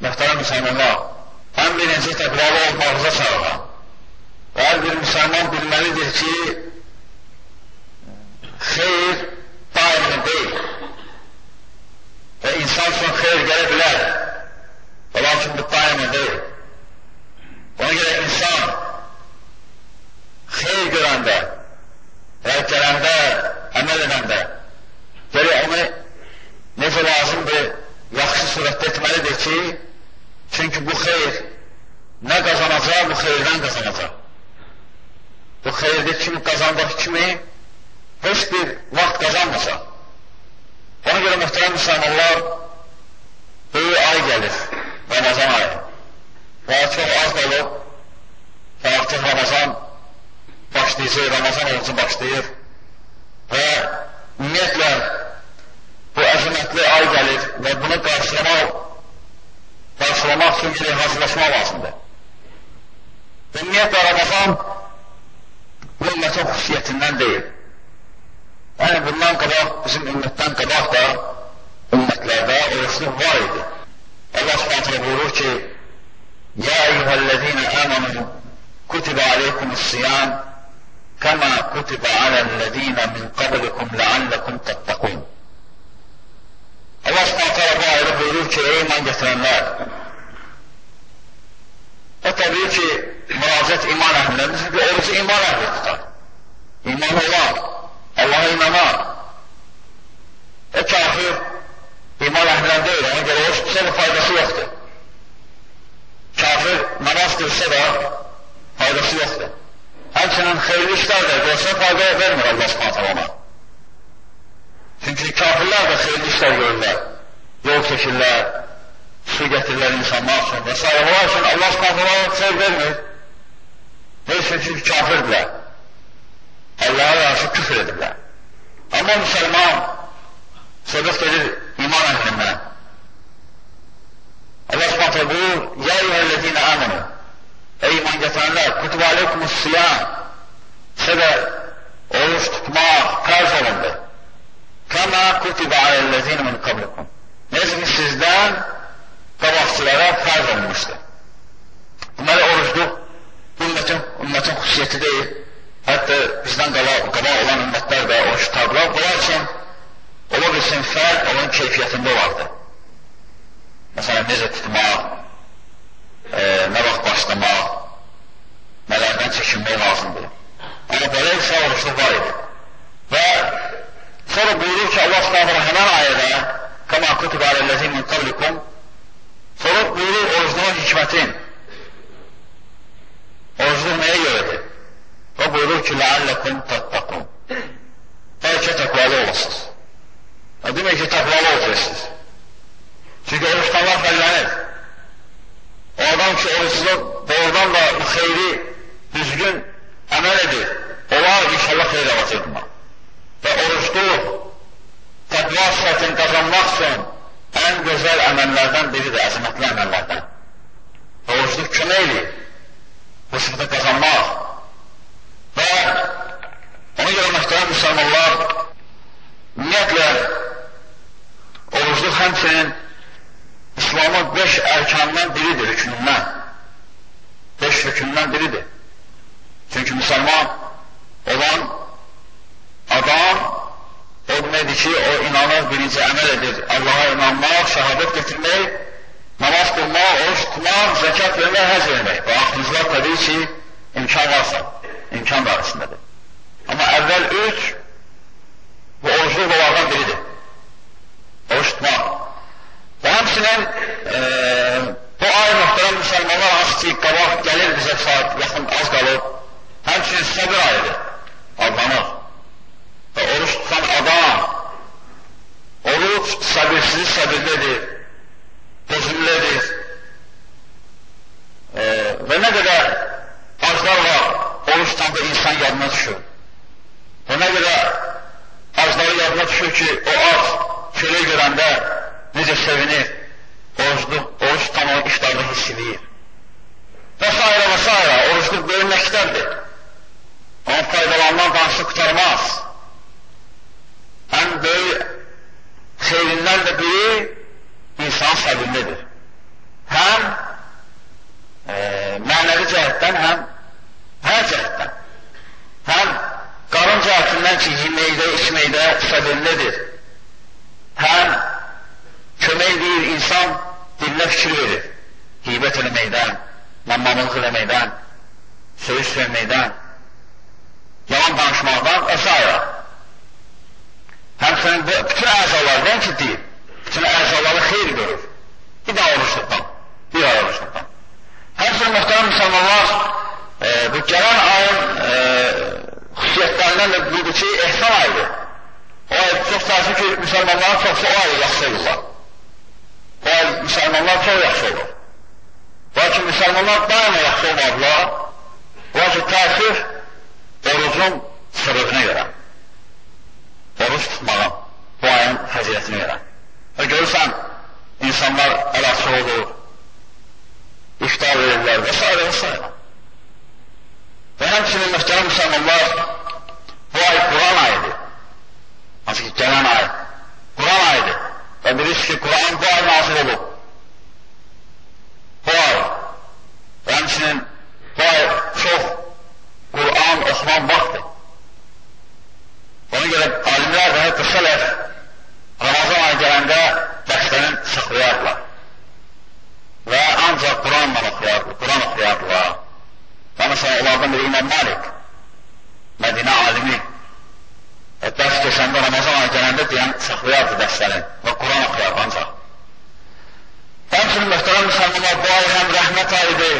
Möhtərəm müsəlmanlar, ən birinci təqvalı olmağıza çağıran və hər bir müsəlman bilməlidir ki, xeyr daimi deyil və insan üçün xeyr gələ bilər və lakin bu daimi deyil. Ona görə insan xeyr görəndə və gələndə, əməl edəndə gələ onu necə lazımdır, yaxşı surətdə etməlidir ki, çünki bu xeyr nə qazanacaq, bu xeyirdən qazanacaq. Bu xeyirdə kimi qazandığı kimi heç bir vaxt qazanmasa. Ona görə möhtərəm müsəlmanlar, böyük ay gəlir, Ramazan ayı. Və çox az qalıb və artıq Ramazan başlayacaq, Ramazan orucu başlayır və ümumiyyətlə bu əzəmətli ay gəlir və bunu qarşılamaq üçün hazırlaşmaq lazımdır. Ümumiyyətlə Ramazan bu ümmətin xüsusiyyətindən deyil. Yəni bundan qabaq, bizim ümmətdən qabaq da ümmətlərdə oruçluq var idi. Allah subhanahu buyurur ki, Ya eyyuhəl-ləzīnə əmənu kutibə aleykumus-siyam kəmə kutibə aləl-ləzīnə min qablikum ləalləkum təttəqun. Allah subhanahu bu ayrı buyurur ki, ey iman gətirənlər. O təbii ki, müraciət iman əhliləridir, çünki orucu iman əhli tutar. İman olan, Allaha inanan. O kafir iman əhlindən deyil, ona görə oruç tutsa da faydası yoxdur. Kafir namaz qılsa da faydası yoxdur. Həmçinin xeyirli işlər də görsə fayda vermir Allah subhanahu ona. Çünki kafirlər də xeyirli işlər görürlər. Yol çəkirlər, su gətirirlər insanlar üçün və s. Onlar üçün Allah subhanahu xeyir vermir. Neyse çünki kafirdirlər. Allah'a qarşı küfr edirlər. Amma müsəlman söhbət gedir iman əhlindən. Allah subhanahu buyurur, Ya eyyuhəl-ləzīnə əmənu, ey iman gətirənlər, kutibə aleykumus-siyam, sizə oruç tutmaq fərz olundu. Kəmə kutibə aləl-ləzīnə min qablikum. Necə ki sizdən qabaqçılara fərz olunmuşdur. Deməli, orucluq bu ümmətin xüsusiyyəti deyil. Hətta bizdən qabaq olan ümmətlər də oruç tutarlar. Lakin ola bilsin fərq onun keyfiyyətində olardı. Məsələn, necə tutmaq, nə vaxt başlamaq, nələrdən çəkinmək lazımdır. Amma belə isə oruçluq var idi. Və sonra buyurur ki, Allah subhanahu həmən ayədə kəmə kutibə aləl-ləzīn min qablikum, sonra buyurur orucluğun hikmətin. Orucluq nəyə görədir? Və buyurur ki, ləalləkum təttəqun. Bəlkə təqvalı olasınız. Demək ki, təqvalı olacaqsınız. Çünki oruç tutanlar fərqlənir. O adam ki, oruçluq doğrudan da xeyri düzgün əməl edir. Onlar inşallah xeyr alacaqdır. Və oruçluq təqva sifətini qazanmaq üçün ən gözəl əməllərdən biridir, əzəmətli əməllərdən. Oruçluq kömək edir bu sifətə qazanmaq. Və ona görə möhtərəm müsəlmanlar, ümumiyyətlə, orucluq həmçinin İslamın 5 ərkanından biridir, rükünündən. 5 rükünündən biridir. Çünki müsəlman olan adam, o deməkdir ki, o inanır, birinci əməl edir. Allaha inanmaq, şəhadət getirmək, namaz qılmaq, oruç tutmaq, zəkat vermək, həc vermək. Və axırıncılar təbii ki, imkan varsa. İmkan dairəsindədir. Amma əvvəl 3 bu orucluq onlardan biridir. Oruç tutmaq. Və həmçinin bu ay möhtərəm müsəlmanlar hansı ki, qabaq gəlir bizə saat yaxın az qalıb, həmçinin səbir ayıdır, adlanır. Və oruç tutan adam, oruç səbirsiz səbirlidir, dözümlüdür. Və nə qədər aclar var, oruç tutanda insan yadına düşür. Və nə qədər acları yadına düşür ki, o ac kölə görəndə necə sevinir, oruç tutan o işlərdə hiss edir. Və s. Oruçluq böyük məktəbdir. Onun faydalarından danışıq qurtarmaz. Ən böyük xeyrindən də biri insan səbirlidir. Hə, əməllər fikir verir. Qeybət eləməkdən, namamlıq eləməkdən, söyüş verməkdən, yalan danışmaqdan və s. Həmçinin bütün əzalardan ki, deyil, bütün əzaları xeyr görür. Bir daha oruçluqdan, bir ay oruçluqdan. Həmçinin mühtərəm müsəlmanlar, bu gələn ayın xüsusiyyətlərindən də budur ki, ehsan ayıdır. O ay çox təəssüf ki, müsəlmanların çoxsu o ayı yaxşı olurlar. O ay müsəlmanlar çox yaxşı olur. Lakin müsəlmanlar daima yaxşı olmadılar. Lakin təəssüf orucun səbəbinə görə. Oruç tutmağın, bu ayın fəzilətinə görə. Və görürsən, insanlar əlaçı olur, iftar verirlər və s. və s. Və həmçinin mühtərəm müsəlmanlar, bu ay Quran ayıdır. Hansı ki, gələn ay Quran ayıdır. Və bilirsiniz ki, Quran bu ay nazil olub. Bu ay. Və həmçinin bu ay çox Quran oxunan vaxtdır. Ona görə alimlər və hətta sələf Ramazan ayı gələndə dərslərini saxlayardılar. Və ancaq Quranla oxuyardılar. Və məsələn, onlardan biri İmam Malik, Mədinə alimi, dərs keçəndə Ramazan ayı gələndə deyən saxlayardı dərslərini və Quran oxuyardı ancaq. Həmçinin möhtərəm müsəlmanlar, bu ay həm rəhmət ayıdır,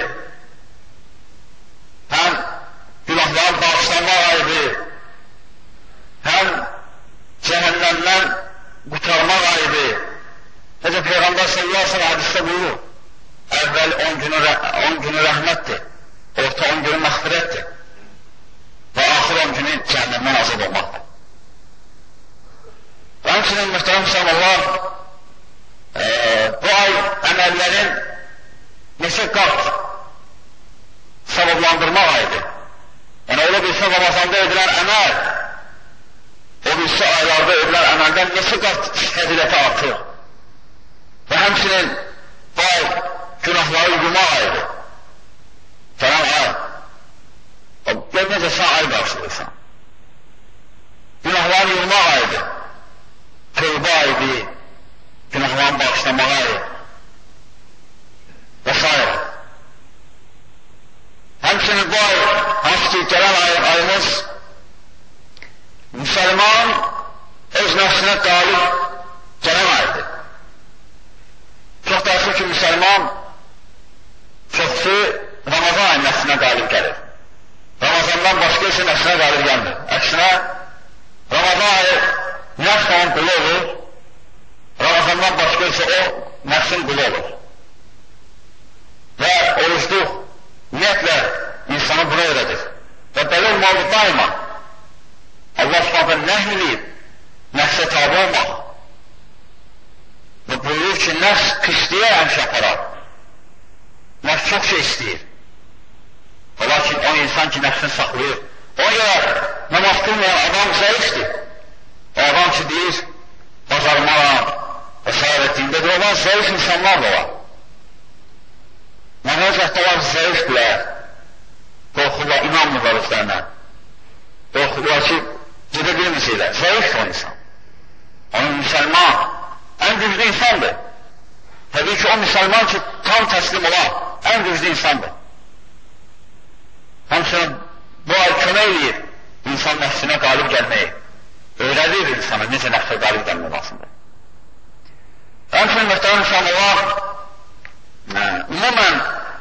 həm günahların bağışlanmaq ayıdır, həm cəhənnəmdən qurtarmaq ayıdır. Necə Peyğəmbər sallallahu aleyhi ve sellem hədisdə buyurur, əvvəl 10 günü rəhmətdir, orta 10 günü məğfirətdir və axır 10 günü cəhənnəmdən azad olmaqdır. Və həmçinin mühtərəm müsəlmanlar, bu ay əməllərin neçə qat savablandırmaq ayıdır. Yəni, ola bilsə Ramazanda edilən əməl, o birisi aylarda edilən əməldən neçə qat fəziləti artır. Və həmçinin bu ay günahları yumaq ayıdır. Gələn ay. Gör necə sən ay qarşılıysan. Günahları yumaq ayıdır. Tövbə ayıdır. Günahların bağışlamağı ayıdır. Və s. Həmçinin bu ay, hansı ki, gələn ayımız müsəlman öz nəfsinə qalib gələn ayıdır. Çox təəssüf ki, müsəlman çoxsu Ramazan ayı nəfsinə qalib gəlir. Ramazandan başqa isə nəfsinə qalib gəlmir. Əksinə, Ramazan ayı nəfs onun qulu olur, Ramazandan başqa isə o nəfsin qulu olur. Və orucluq ümumiyyətlə insanı buna öyrədir. Və belə olmalıdır daima. Allah subhanətə nəhl edib nəfsə tabi olmaq və buyurur ki, nəfs pisliyə həmişə aparar. Nəfs çox şey istəyir. Və lakin o insan ki, nəfsini saxlayır. Ona görə namaz qılmayan adam zəifdir. O adam ki, deyir, bazarmaram və s. dində olan zəif insanlar da var. Mənəcətdə var zəifdirlər. Qorxurlar, inanmırlar özlərinə. Qorxurlar ki, gedə bilməsiylər. Zəifdir o insan. Onun müsəlman ən güclü insandır. Təbii ki, o müsəlman ki, tam təslim olan ən güclü insandır. Həmçinin bu ay kömək edir insan nəfsinə qalib gəlməyi. Öyrədir insana necə nəfsə qalib gəlmək lazımdır. Həmçinin mühtərəm müsəlmanlar, ümumən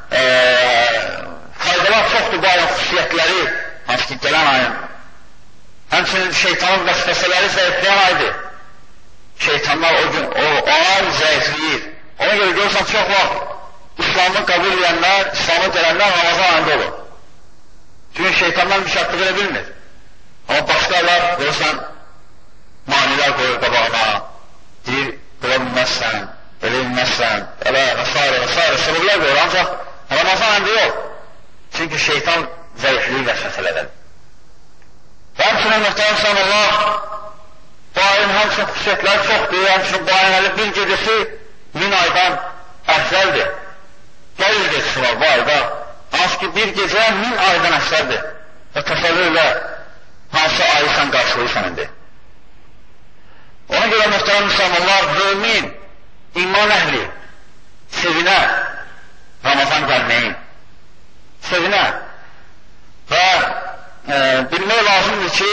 faydalar çoxdur bu ayın xüsusiyyətləri, hansı ki, gələn ayın. Həmçinin şeytanın vəsvəsələri zəifləyən aydır. Şeytanlar o ay zəifləyir. Ona görə görürsən, çox vaxt İslamı qəbul edənlər, İslamı gələnlər Ramazan ayında olur. Çünki şeytanlar müşaqqıq edə bilmir. Amma başqalar, görürsən, manilər qoyur qabağına, deyir, belə bilməzsən, belə bilməzsən, elə və s. səbəblər qoyur, ancaq Ramazan ayında yox. Çünki şeytan zəifliyi vəsvəsələdir. Və həmçinin mühtərəm müsəlmanlar, bu ayın həmçinin xüsusiyyətləri çoxdur, həmçinin bu ayın bir gecəsi 1000 aydan əfzəldir. Gəlin gecəsi var bu ayda, hansı ki bir gecə 1000 aydan əfzəldir və təsəvvürlə hansı ayı sən qarşılayırsan indi. Ona görə mühtərəm müsəlmanlar, mümin, iman əhli, sevinər Ramazan gəlməyin. Sevinər. Və bilmək lazımdır ki,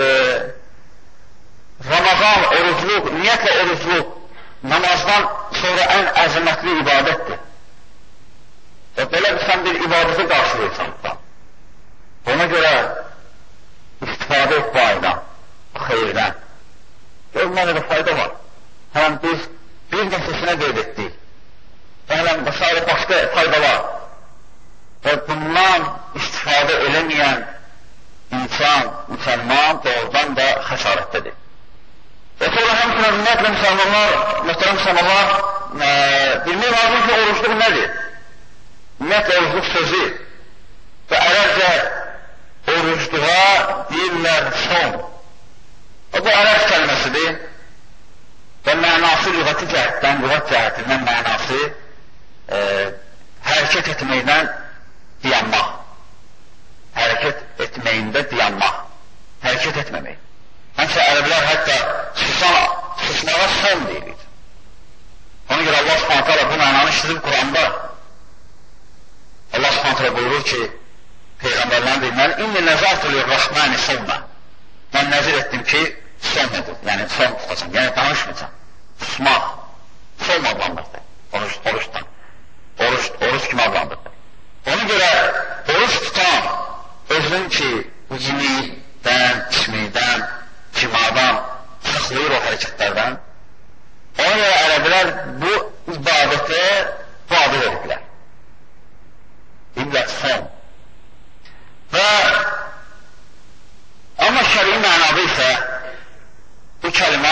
Ramazan, orucluq, ümumiyyətlə orucluq namazdan sonra ən əzəmətli ibadətdir. Və belə sən bir ibadəti qarşılayırsan. Ona görə istifadə et bu aydan, bu xeyirdən. Görməklə də fayda var. Hələm biz bir nəfəsinə qeyd etdik. Və hələm başqa faydalar. Və bundan istifadə eləməyən insan, müsəlman doğrudan da xəsarətdədir. Və sonra həmçinin ümumiyyətlə müsəlmanlar, möhtərəm müsəlmanlar, bilmək lazım ki, orucluq nədir? Ümumiyyətlə orucluq sözü və ərəbcə orucluğa deyirlər son. Bu ərəb kəlməsidir və mənası lüğəti cəhətdən, lüğət cəhətindən mənası hərəkət etməkdən dayanmaq. Hərəkət etməyində dayanmaq. Hərəkət etməmək. Həmçə ərəblər hətta susmağa son deyilir. Ona görə Allah Subhanahu taala bu mənanı işlədib Quranda. Allah Subhanahu taala buyurur ki, Peyğəmbərlərin deyir, mən inni nəzartu lir-Rahmani sawma. Mən nəzir etdim ki, son edir. Yəni son tutacam. Yəni danışmayacam. Susmaq. Son adlandırdı. Oruçdan. Oruç kimi adlandırdı. Ona görə oruç tutan özün ki, yeməkdən, içməkdən, cimadan saxlayır o hərəkətlərdən. Ona görə ərəblər bu ibadətə bu adı veriblər. İllət son. Və amma şəri mənada isə bu kəlmə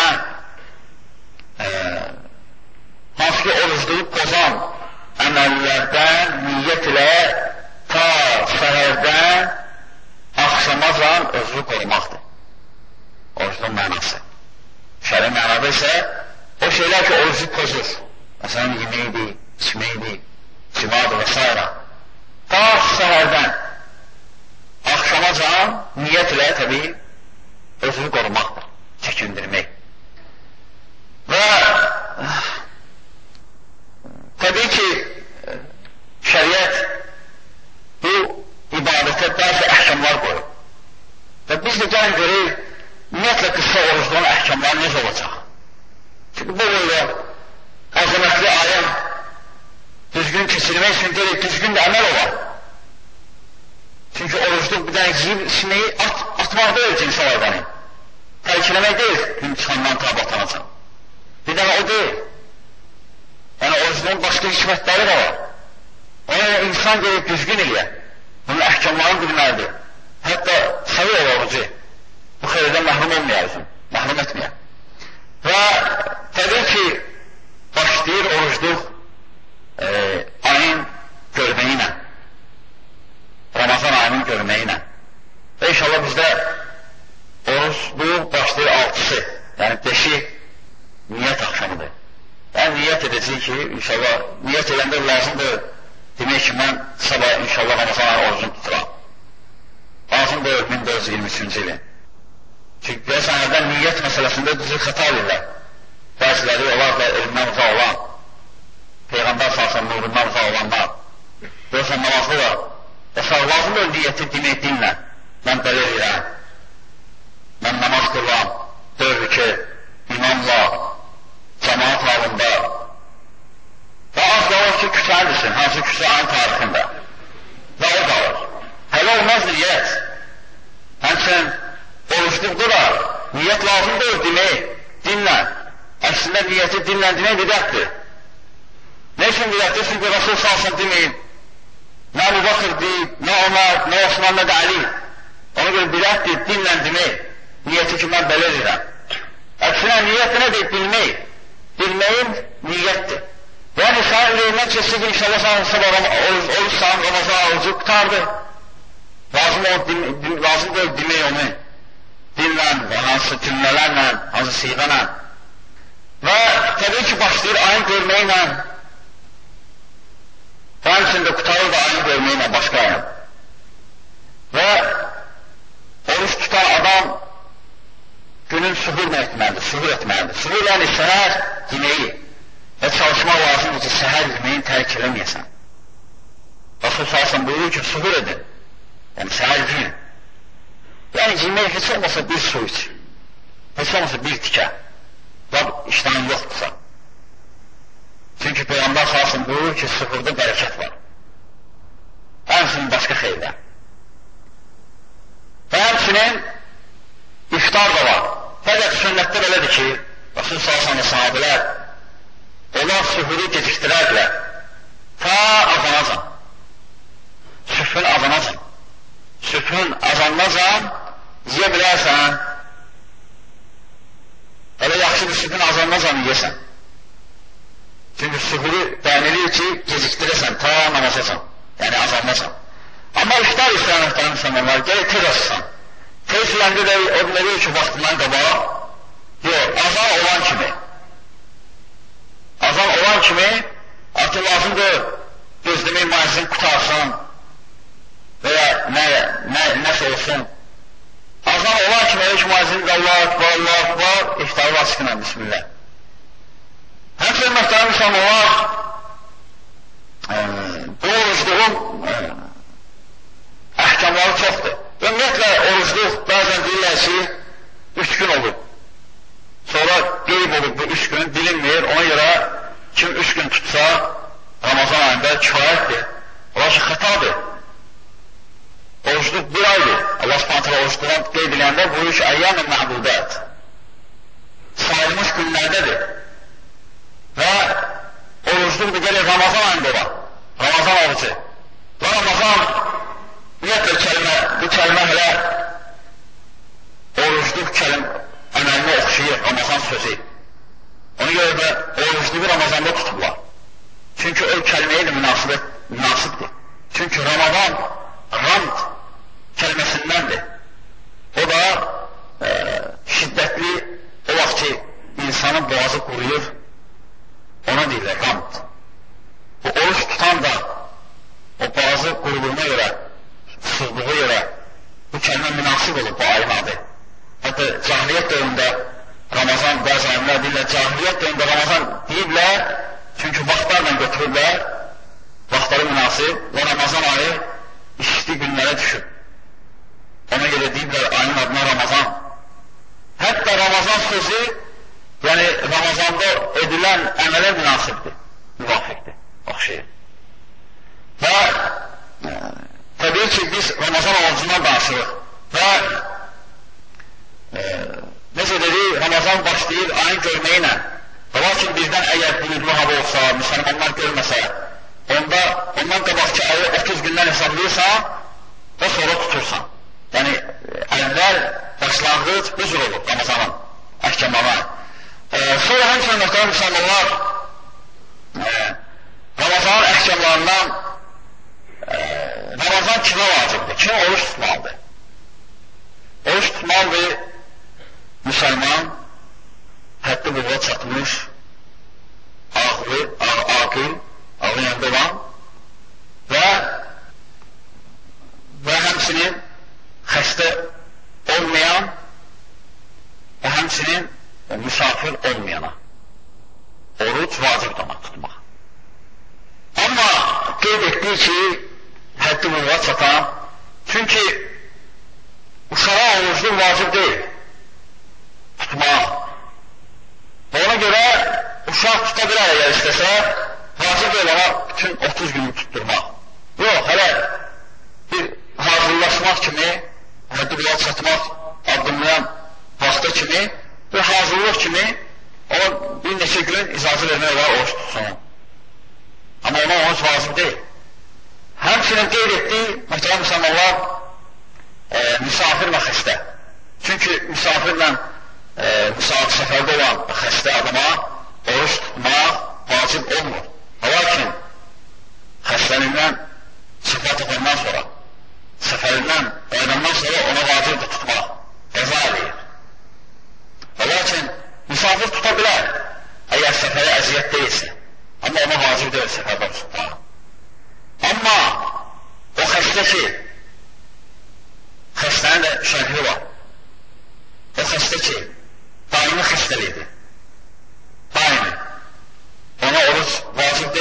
hansı ki orucluğu pozan əməllərdən niyyət ilə ta səhərdən axşamacan özünü qorumaqdır. Orucluğun mənası. Şəri mənada isə o şeylər ki orucu pozur. Məsələn, yeməkdir, içməkdir, cimadır və s. Ta səhərdən axşamacan niyyət ilə təbii özünü qorumaqdır, çəkindirmək. Və təbii ki, şəriət bu ibadətə bəzi əhkamlar qoyur. Və biz də gəlin görək, ümumiyyətlə qısa orucluğun əhkamları necə olacaq? Çünki bu boyda əzəmətli ayın düzgün keçirmək üçün deyil, düzgün də əməl olar. Çünki orucluq bir dənə yiyib içməyi atmaq deyil cinsi hayvanı. Tərkiləmək deyil, gün çıxandan ta batanacaq. Bir dənə o deyil. Yəni orucluğun başqa hikmətləri də var. Ona görə insan deyil, düzgün eləyər. Bunun əhkamlarını bilməlidir. Hətta sayı ol orucu. Bu xeyirdən məhrum olmayarızın, məhrum etməyər. Və təbii ki, başlayır orucluq ayın görməyi ilə, Ramazan ayının görməyi ilə. Və inşallah bizdə orucluq başlayır 6-sı, yəni 5-i niyyət axşamıdır. Yəni niyyət edəcək ki, inşallah niyyət edəndə lazımdır demək ki, mən sabah inşallah Ramazan ayı orucunu tuturam. Lazımdır 1423-cü ilin. Çünki deyəsən, hərdən niyyət məsələsində düzü xəta edirlər. Bəziləri onlar da elmdən uzaq olan, Peyğəmbər salsan nurundan uzaq olanlar, deyəsən namazlı var. Əsər lazımdır niyyəti demək dinlə. Mən belə edirəm. Mən namaz qıram, 4 rükü, imamla, cəmaat halında. Və az qalır ki, küsəlisin, hansı küsə ayın tarixində. Və o qalır. Hələ olmaz niyyət. Həmçinin orucluqda da niyyət lazımdır demək, dinlə. Əslində niyyəti dinlə demək bidətdir. Nə üçün bidətdir? Çünki Rasul salsın deməyin. Nə Əbu Bakır deyib, nə Ömər, nə Osman, nə də Ali. Ona görə bidətdir, dinlə demək. Niyyəti ki, mən belə edirəm. Əksinə niyyət nədir? Bilmək. Bilməyin niyyətdir. Yəni, sənin ürəyindən keçsin ki, inşallah sabah oruçsan, Ramazan orucu qutardı. Lazımdır demək onu. Dinlə, hansı cümlələrlə, hansı siğənlə. Və təbii ki, başlayır ayın görməyi ilə. Və həmçində qutarır da ayın görməyi ilə başqa ayın. Və oruç tutan adam günün suhur etməlidir, suhur etməlidir. Suhur yəni səhər yeməyi və çalışmaq lazım odur ki, səhər yemeğini tərk eləməyəsən. Rasul sallallahu buyurur ki, suhur edin. Yəni, səhər yeyin. Yəni, yemək heç olmasa bir su iç. Heç olmasa bir tikə. Rab iştahın yoxdursa. Çünki Peyğəmbər sallallahu buyurur ki, suhurda bərəkət var. Həmçinin başqa xeyirlər. Və həmçinin iftar da var. Fəqət sünnətdə belədir ki, Rasul sallallahu sahabələr onlar suhuru gecikdirərlər. Ta azanacan. Sübhün azanacan. Sübhün azanacan yiyə bilərsən. Elə yaxşıdır sübhün azanacan yiyəsən. Çünki suhuru bəyənilir ki, gecikdirəsən, ta namazacan. Yəni azanacan. Amma iftar istəyən insanlar gələk tez açsan. Tez yiyəndə də o bilədir ki, vaxtından qabağa. Yox, azan olan kimi. Azan olan kimi artıq lazımdır gözləmək müəzzin qutarsın və ya nəsə olsun. Azan olan kimi elə ki, müəzzin Allah akbar, iftarı açıqla, bismillah. Həmçinin məhtərəm müsəlmanlar bu orucluğun əhkamları çoxdur. Ümumiyyətlə, orucluq bəzən deyirlər ki, 3 gün olur. Sonra qeyb olur bu 3 gün, bilinmir. Ona görə kim 3 gün tutsa, Ramazan ayında kifayətdir. Ola ki, xətadır. Orucluq 1 aydır. Allah subhanətlə orucluğun qeyb eləyəndə buyurur ki, əyyam-ı mə'budət. Sayılmış günlərdədir. Və orucluq da gəlir Ramazan ayında olar. Ramazan orucu. Və Ramazan, ümumiyyətlə bu kəlmə hələ orucluq əməlini oxşayır, Ramazan sözü. Ona görə də orucluğu Ramazanda tutublar. Çünki o kəlməyə ilə münasibdir. Çünki Ramazan, ramd kəlməsindəndir. O da şiddətli, o vaxt ki, insanın boğazı quruyur, ona deyirlər, ramd. Bu oruç tutan da o boğazı quruluğuna görə, susuzluğuna görə bu kəlmə münasib olur bu ayın adı. Hətta cahiliyyət dövründə Ramazan, bəzi alimlər deyirlər, cahiliyyət dövründə Ramazan deyiblər, çünki vaxtlarla götürürlər, vaxtları münasib və Ramazan ayı işitli günlərə düşür. Ona görə deyiblər, ayın adına Ramazan. Hətta Ramazan sözü, yəni Ramazanda edilən əmələ münasibdir, müvafiqdir, oxşayır. Və təbii ki, biz Ramazan orucundan danışırıq və necə dedik, Ramazan başlayır ayın görməyi ilə. Lakin bizdən əgər buludlu hava olsa, müsəlmanlar görməsə, ondan qabaqki ayı 30 gündən hesablayırsan və sonra tutursan. Yəni, əvvəl başlanğıc bu cür olur Ramazanın əhkamlarına. Sonra həmçinin məhtərəm müsəlmanlar Ramazanın əhkamlarından Ramazan kimə vacibdir? Kim oruç tutmalıdır? Oruç tutmalıdır müsəlman, həddi buluğa çatmış, aqil, ağlayandı olan və həmçinin xəstə olmayan və həmçinin misafir olmayana oruç vacibdir ona tutmaq. Amma qeyd etdik ki, həddi buluğa çatan, çünki uşağa orucluq vacib deyil, tutmaq. Ona görə uşaq tuta bilər əgər istəsə, vacib deyil ona bütün 30 günü tutturmaq. Yox, hələ bir hazırlaşmaq kimi, həddi buluğa çatmaq, addımlayan vaxta kimi, bir hazırlıq kimi ona bir neçə gün icazə vermək olar oruç tutsun. Amma ona oruç vacib deyil. Həmçinin qeyd etdiyi, məhtərəm müsəlmanlar, misafir və xəstə. Çünki misafirlə səfərdə olan xəstə adama oruç tutmaq vacib olmur. Lakin xəstəlindən şifa tapandan sonra, səfərindən qayıdandan sonra ona vacibdir tutmaq, qəza eləyir. Lakin misafir tuta bilər, əgər səfərə əziyyət deyilsə. Amma ona vacib deyil səfərdən tutmaq. Amma o xəstə ki, xəstənin də şərhi var. O xəstə ki, daimi xəstəlidir. Daimi. Ona oruç vacib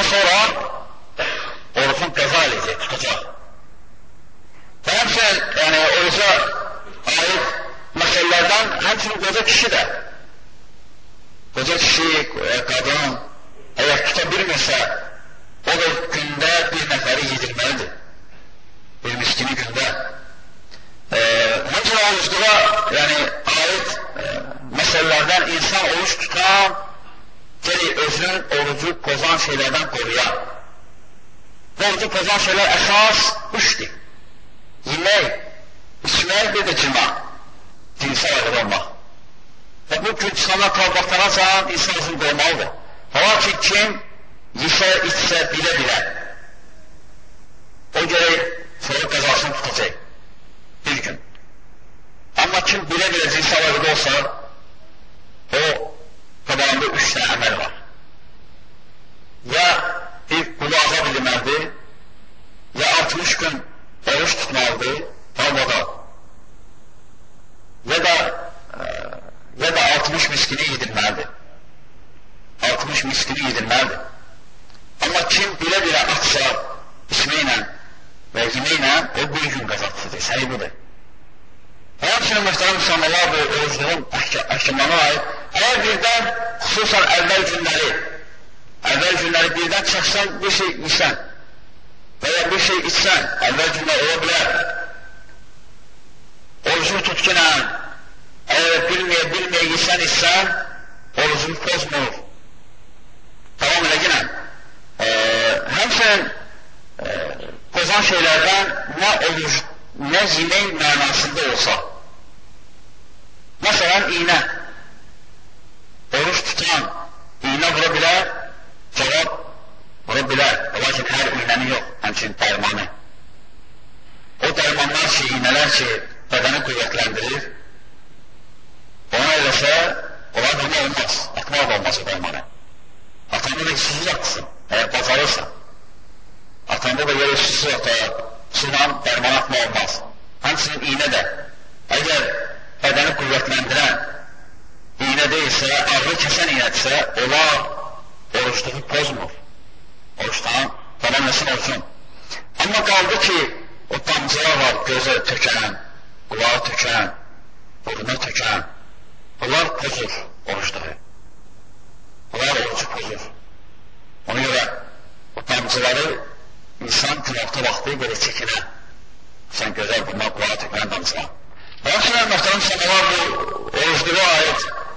Ondan sonra orucun qəza edəcək, tutacaq. Və həmçinin, yəni oruca aid məsələlərdən həmçinin qoca kişi də, qoca kişi, qadın, əgər tuta bilmirsə, o da gündə bir nəfəri yedirməlidir. Bir miskini gündə. Həmçinin orucluğa aid məsələlərdən insan oruc tutan, gələk özünün orucu pozan şeylərdən qoruyan. Orucu pozan şeylər əsas üçdür. Yemək, içmək, bir də cima, cinsel ayrı olmaq. Və bu gün çıxanlar tavbaqlanacan insan özünü qoymalıdır. Hala ki, kim yesə, içsə, bilə-bilə, o gələk sonra qəzasını tutacaq bir gün. Amma kim bilə-bilə cinsel ayrı olsa, o qabağında 3 dənə əməl var. Ya bir qulu azad edilməlidir, ya 60 gün oruç tutmalıdır, tavbada, ya da 60 miskini yedirməlidir. 60 miskini yedirməlidir. Amma kim bilə-bilə açsa, içməklə və yeməklə, o bir gün qazatlıdır, səhibidir. Həmçinin mühtərəm müsəlmanlar bu orucluğun əhkəmlərinə aid, əgər birdən, xüsusən əvvəl günləri birdən çəksən, bir şey yesən və ya bir şey içsən, əvvəl günlər ola bilər. Orucunu tutkinən, əgər bilməyə yesən, içsən, orucunu pozmur. Tamam elə ginən. Həmçinin pozan şeylərdən nə oruc, nə yemək mənasında olsa, məsələn, iynə, oruç tutan iynə vura bilər, cavab vura bilər, lakin hər iynəni yox, həmçinin dərmanı. O dərmanlar ki, iynələr ki, bədəni qüvvətləndirir, ona eləsə, onlar vurma olmaz, atmaq da olmaz o dərmanı. Atanda da susuz atsın, əgər bacarırsa. Atanda da yerə susuz ataq, sunan dərman atma olmaz. Həmçinin iynə də, əgər bədəni qüvvətləndirən iynə deyilsə, ağrı kəsən iynədirsə, onlar oruçluğu pozmur. Oruçdan davam etsin olsun. Amma qaldı ki, o damcılar var, gözə tökən, qulağa tökən, buruna tökən, bunlar pozur oruçluğu. Bunlar orucu pozur. Ona görə o damcıları insan günorta vaxtı belə çəkinə. Sən gözəl bundan qulağa tökən damcılar. Həmçinin mühtərəm müsəlmanlar bu orucluğa aid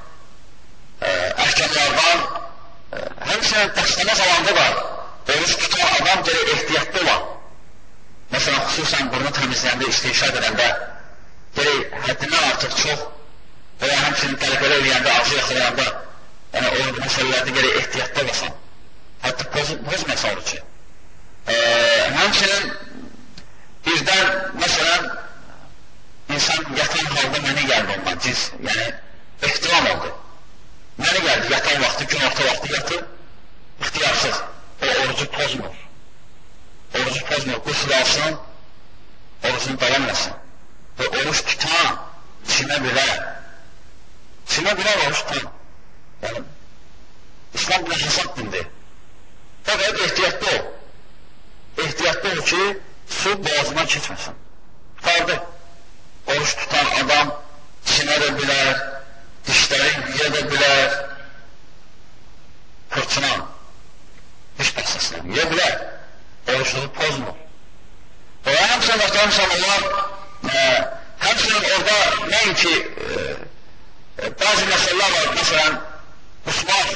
əhkəmlərdən həmçinin dəstəmə zamanda da oruç tutan adam gələk ehtiyatlı olan. Məsələn, xüsusən burnu təmizləyəndə, istişad edəndə gələk həddindən artıq çox və ya həmçinin qəlqələ eləyəndə, acı yaxalayanda o məsələlərdə gələk ehtiyatlı olasan. Hətta pozmasan orucu. Həmçinin birdən, məsələn, insan yatan halda mənə gəldi ondan, yəni ehtiram oldu. Mənə gəldi, yatan vaxtı, günorta vaxtı yatır, ixtiyarsız, o orucu pozmur. Orucu pozmur, qüsül alsın, orucunu davam etsin. Və oruç tutan, içinə bilər oruç tutan. Yəni, İslam buna hesab dindir. Fəqət ehtiyatlı ol. Ehtiyatlı ol ki, su boğazından keçməsin. Tutardı. Oruç tutan adam içinə də bilər, dişləri yiyə də bilər, fırçınan, diş pastasını yiyə bilər, oruçluğu pozmur. Və həmçinin mühtərəm müsəlmanlar, həmçinin orada nəinki bəzi məsələlər var, məsələn, qusmaq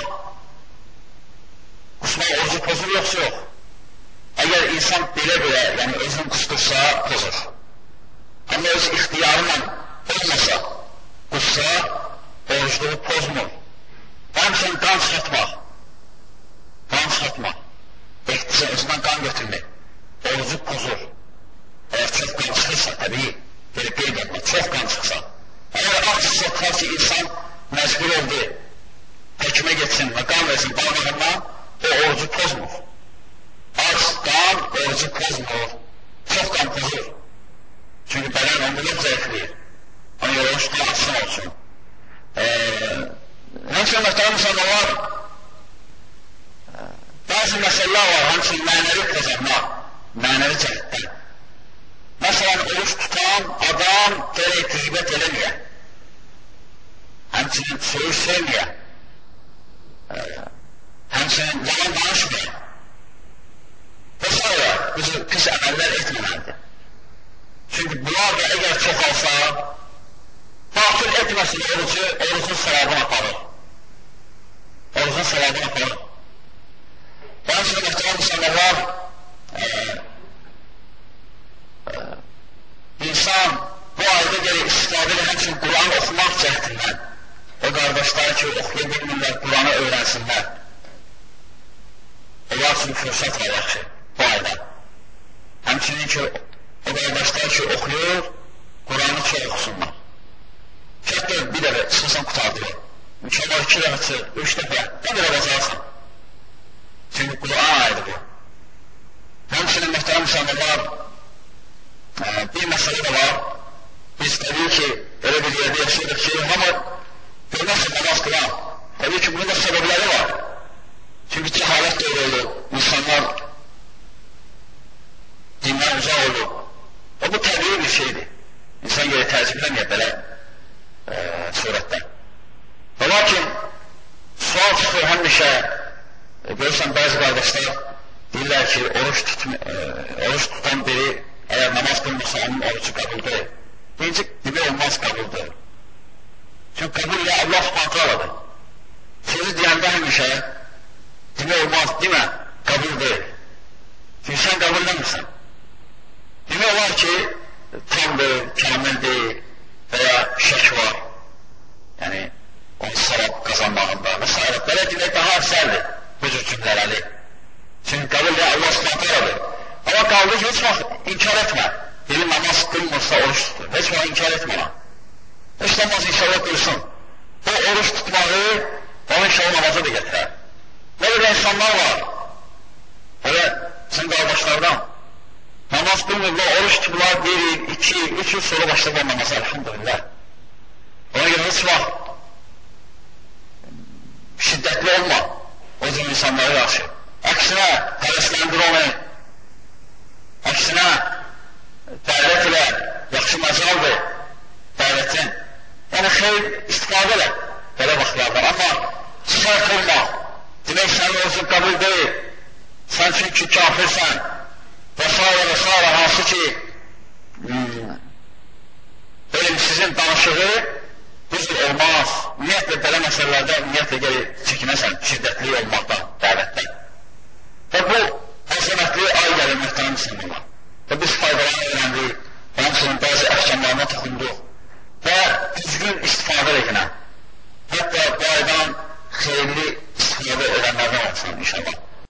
orucu pozur yoxsa yox. Əgər insan belə, yəni özünü qustursa, pozur. Amma öz ixtiyarıyla olmasa, qussa, orucluğu pozmur. Həmçinin qan çıxartmaq, özündən qan götürmək, orucu pozur. Əgər çox qan çıxırsa, təbii, belə qeyd etmə, çox qan çıxsa. Əgər ağ çıxsa, tutaq ki, insan məcbur oldu, həkimə getsin və qan versin barmağından, o orucu pozmur. Az qan orucu pozmur, çox qan pozur. Çünki bədən onu yox zəifləyir. Ona görə oruç daha asan olsun. Həmçinin mühtərəm müsəlmanlar, bəzi məsələlər var, həmçinin mənəvi qazanmaq, mənəvi cəhətdən. Məsələn, oruç tutan adam gələk qeybət eləməyə, həmçinin söyüş sevməyə, həmçinin yalan danışmaya və s. pis əməllər etməməlidir. Çünki bunlar da əgər çoxalsa, tatil etməsin orucun savabını aparır. Orucun savabını aparır. Həmçinin mühtərəm müsəlmanlar, insan bu ayda gələk istifadə ilə həmçinin Quran oxumaq cəhdindən o qardaşlar ki, oxuya bilmirlər, Quranı öyrənsinlər. Onlar üçün fürsət var yaxşı bu ayda. Həmçinin ki, o qardaşlar ki, oxuyur, Quranı çox oxusunlar. Hətta bir dəfə çıxırsan qutardırır. Mükəmməl 2 dəfə, 3 dəfə, bir dəfə bacarsan. Çünki Quran ayıdır bu. Həmçinin mühtərəm müsəlmanlar, bir məsələ də var. Biz təbii ki, elə bir yerdə yaşayırıq ki, hamı görməzsə namaz qılan. Təbii ki, bunun da səbəbləri var. Çünki cəhalət dövrü olur, insanlar dindən uzaq olur. O, bu təbii bir şeydir. İnsan görə təəccüblənməyək belə surətdən. Və lakin, sual çıxır həmişə, görürsən, bəzi qardaşlar deyirlər ki, oruç tutan biri əgər namaz qılmasa, onun orucu qəbul deyil. Birinci, demək olmaz qəbul deyil. Çünki qəbul ilə Allah subhanqaladır. Sözü deyəndə həmişə, demək olmaz, demə, qəbul deyil. Çünki sən qəbul eləmirsən. Demək olar ki, tamdır, kamildir və ya şək var. Yəni, onun savab qazanmağında və s. Belə demək daha əfsəldir bu cür cümlələri. Çünki qəbul ilə Allah subhanqaladır. Amma qaldı ki, heç vaxt inkar etmə. Biri namaz qılmırsa oruç tutur. Heç vaxt inkar etmə ona. Heç namaz inşallah qılsın. O oruç tutmağı onun inşallah namaza da gətirər. Böyle insanlar var. Böyle sizin qardaşlardan. Namaz qılmırlar, oruç tuturlar 1 il, 2 il, 3 il sonra başlayırlar namaza, elhamdülillah. Ona görə heç vaxt şiddətli olma. O cür insanlara yaxşı. Əksinə, həvəsləndir onu. Əksinə, dəvət ilə, yaxşı məcaldır dəvətin. Yəni, xeyr, istifadə elə belə vaxtlardan. Amma sərt olmaq, demək sənin olsun qəbul deyil, sən çünki kafirsən və s. hansı ki, elmsizin danışığı düzdür, olmaz. Ümumiyyətlə, belə məsələlərdə ümumiyyətlə gəlir çəkinəsən, şiddətli olmaqdan, dəvətdən. Və bu əzəmətli ay gəlir mühtərəm müsəlmanlar. Və biz faydalarını öyrəndik və həmçinin bəzi əhkamlarına toxunduq.